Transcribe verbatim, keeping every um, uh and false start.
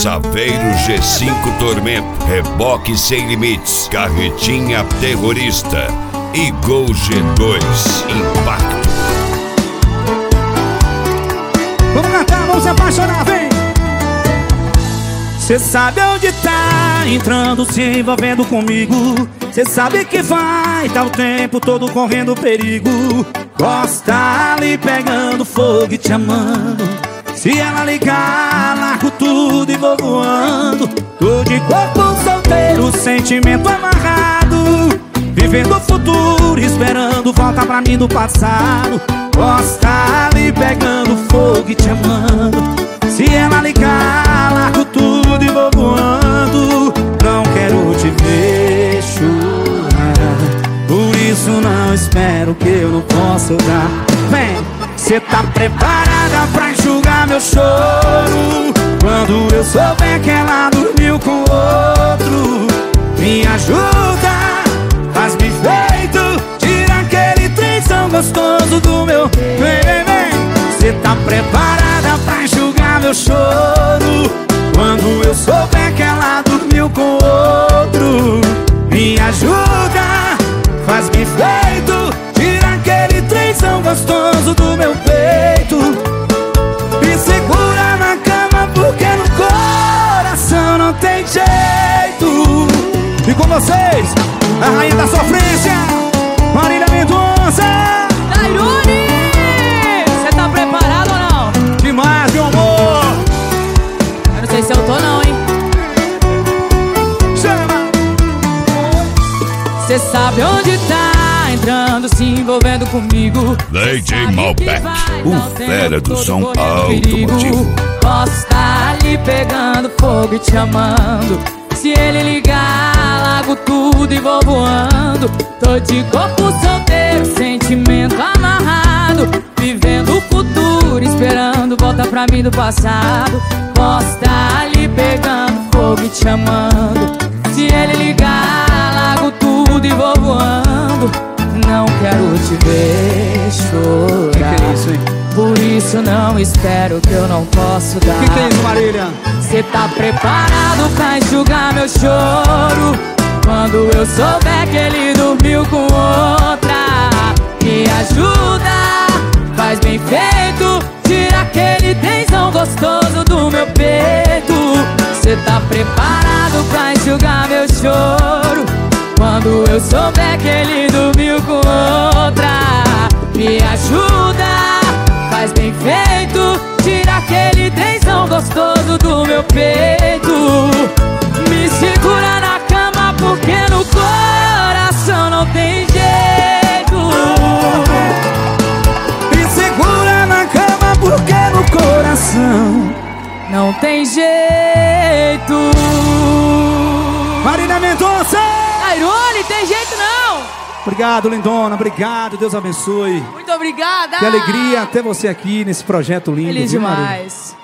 Saveiro G cinco Tormento, Reboque Sem Limites, Carretinha Terrorista e Gol G dois Impacto. Vamos cantar, vamos se apaixonar, vem! Cê sabe onde tá entrando, se envolvendo comigo. Cê sabe que vai, tá o tempo todo correndo perigo. Gosta ali pegando fogo e te amando. Se ela ligar, largo tudo e vou voando. Tô de corpo solteiro, sentimento amarrado, vivendo o futuro, esperando volta pra mim do passado. Gosta ali pegando fogo e te amando. Se ela ligar, largo tudo e vou voando. Não quero te ver chorar, por isso não espero que eu não possa dar. Vem, cê tá preparada pra enxugar meu choro quando eu souber que ela dormiu com outro? Me ajuda, faz-me feito, tira aquele trenzão gostoso do meu. Vem, vem, vem. Cê tá preparada pra enxugar meu choro quando eu souber que ela dormiu com outro? Me ajuda, faz-me feito, tira aquele trenzão gostoso do meu peito. Me segura na cama porque no coração não tem jeito. E com vocês, a rainha da sofrência, Marília Mendonça. Tairone, você tá preparado ou não? Demais, meu amor. Eu não sei se eu tô não, hein? Chama. Cê sabe onde tá entrando, se envolvendo comigo. D J Malbec, o fera do som automotivo. Posso tá ali pegando fogo e te amando. Se ele ligar, largo tudo e vou voando. Tô de corpo solteiro, sentimento amarrado, vivendo o futuro, esperando volta pra mim do passado. Posso tá ali pegando fogo e te amando. Se ele ligar, largo tudo e vou voando. Não quero te ver chorar, que que é isso, hein? por isso não espero que eu não posso dar. Que que é isso, Marília? Cê tá preparado pra enxugar meu choro quando eu souber que ele dormiu com outra? Me ajuda, faz bem feito, tira aquele tensão gostoso do meu peito. Cê tá preparado pra enxugar meu choro quando eu souber que ele dormiu com outra? Me ajuda, faz bem feito, tira aquele tensão gostoso do meu peito. Me segura na cama porque no coração não tem jeito. Me segura na cama porque no coração não tem jeito. Marília Mendonça. Tairone, tem jeito não. Obrigado, lindona, obrigado, Deus abençoe. Muito obrigada. Que alegria ter você aqui nesse projeto lindo. Feliz viu, Marília? demais.